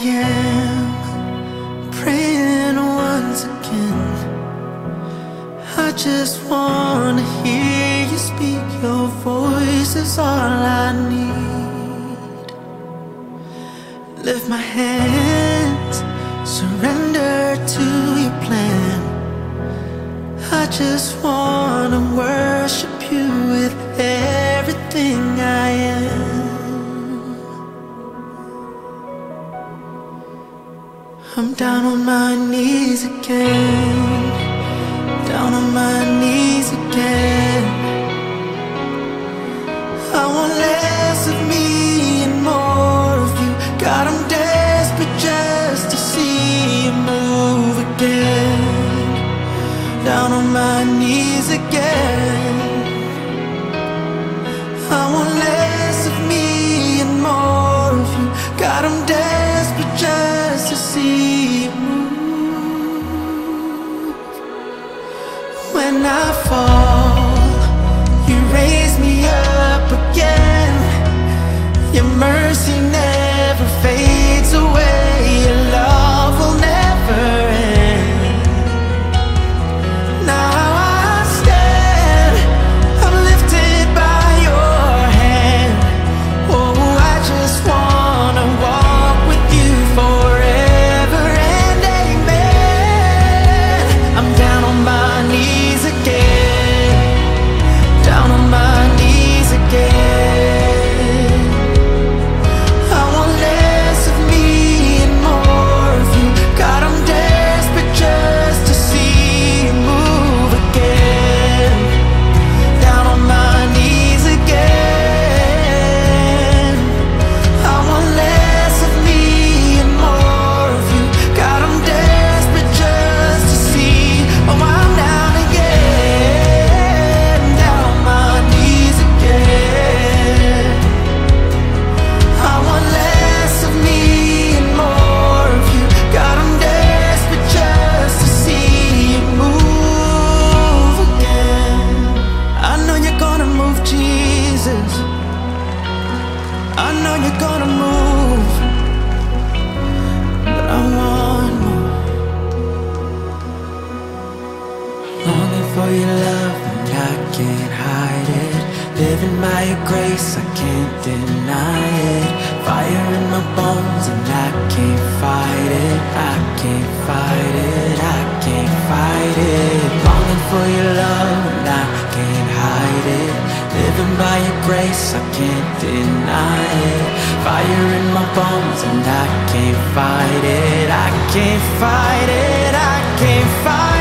am, praying once again. I just wanna hear you speak. Your voice is all I need. Lift my hands, surrender to your plan. I just wanna worship you with everything I am. I'm down on my knees again, down on my knees again. I want less of me and more of you. God, I'm desperate just to see you move again. Down on my knees again. I want less of me and more of you. God, I'm desperate just to see you move. When I fall, you raise me up again. Your mercy never fades away. Your love will never end. Now I stand, I'm lifted by your hand. Oh, I just wanna walk with you forever and amen. I'm down on my knees again, down on my knees again. I want less of me and more of you. God, I'm desperate just to see you move again. Down on my knees again. I want less of me and more of you. God, I'm desperate just to see. Oh, I'm down again, down on my knees again. I want less of me and more of you. God, I'm desperate just to see you move again. I know you're gonna move, Jesus. I know you're gonna move, but I want more. Longing for your love and I can't hide it. Living by your grace, I can't deny it. Fire in my bones and I can't fight it. I can't fight it, I can't fight it. Longing for your love and I can't hide it. Living by your grace, I can't deny it. Fire in my bones and I can't fight it. I can't fight it, I can't fight it.